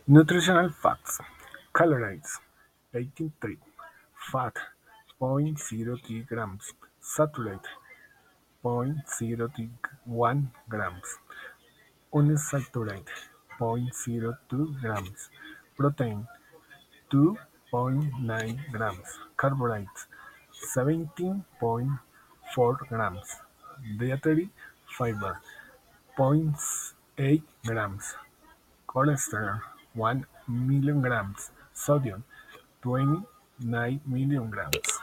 Nutritional facts: calories 83, fat 0.03 grams, saturated 0.01 grams, unsaturated 0.02 grams, protein 2.9 grams, carbohydrates 17.4 grams, dietary fiber zero point 0.8 grams, cholesterol 1 million grams, sodium 29 million grams.